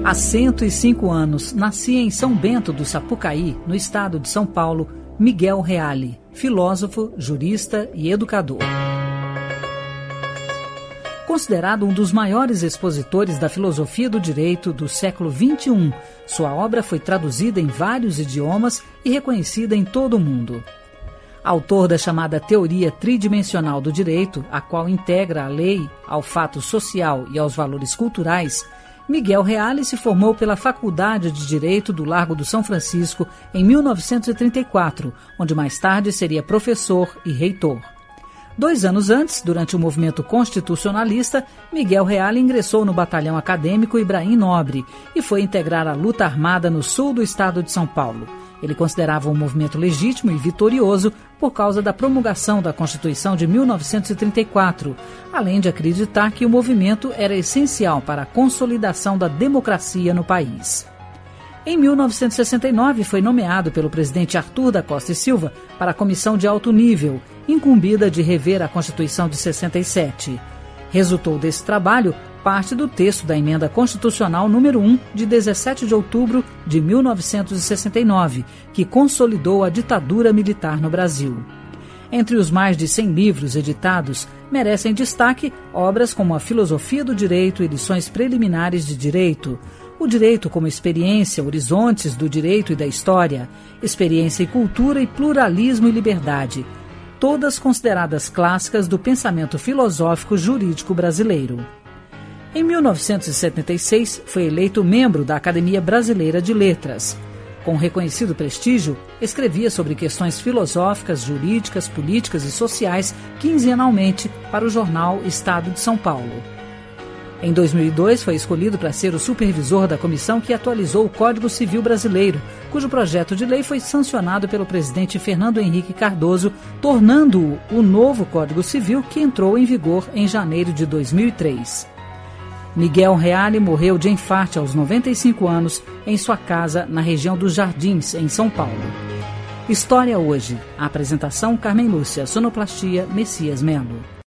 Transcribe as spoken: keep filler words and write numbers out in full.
Há cento e cinco anos, nascia em São Bento do Sapucaí, no estado de São Paulo, Miguel Reale, filósofo, jurista e educador. Considerado um dos maiores expositores da filosofia do direito do século vinte e um, sua obra foi traduzida em vários idiomas e reconhecida em todo o mundo. Autor da chamada teoria tridimensional do direito, a qual integra a lei ao fato social e aos valores culturais, Miguel Reale se formou pela Faculdade de Direito do Largo do São Francisco em mil novecentos e trinta e quatro, onde mais tarde seria professor e reitor. Dois anos antes, durante o movimento constitucionalista, Miguel Reale ingressou no batalhão acadêmico Ibrahim Nobre e foi integrar a luta armada no sul do estado de São Paulo. Ele considerava um movimento legítimo e vitorioso por causa da promulgação da Constituição de mil novecentos e trinta e quatro, além de acreditar que o movimento era essencial para a consolidação da democracia no país. Em mil novecentos e sessenta e nove, foi nomeado pelo presidente Arthur da Costa e Silva para a comissão de alto nível, incumbida de rever a Constituição de sessenta e sete. Resultou desse trabalho parte do texto da Emenda Constitucional número um, de dezessete de outubro de mil novecentos e sessenta e nove, que consolidou a ditadura militar no Brasil. Entre os mais de cem livros editados, merecem destaque obras como A Filosofia do Direito e Lições Preliminares de Direito, O Direito como Experiência, Horizontes do Direito e da História, Experiência e Cultura e Pluralismo e Liberdade, todas consideradas clássicas do pensamento filosófico jurídico brasileiro. Em mil novecentos e setenta e seis, foi eleito membro da Academia Brasileira de Letras. Com reconhecido prestígio, escrevia sobre questões filosóficas, jurídicas, políticas e sociais quinzenalmente para o jornal Estado de São Paulo. Em dois mil e dois, foi escolhido para ser o supervisor da comissão que atualizou o Código Civil Brasileiro, cujo projeto de lei foi sancionado pelo presidente Fernando Henrique Cardoso, tornando-o o novo Código Civil que entrou em vigor em janeiro de dois mil e três. Miguel Reale morreu de infarte aos noventa e cinco anos em sua casa na região dos Jardins, em São Paulo. História Hoje. A apresentação Carmen Lúcia, sonoplastia Messias Melo.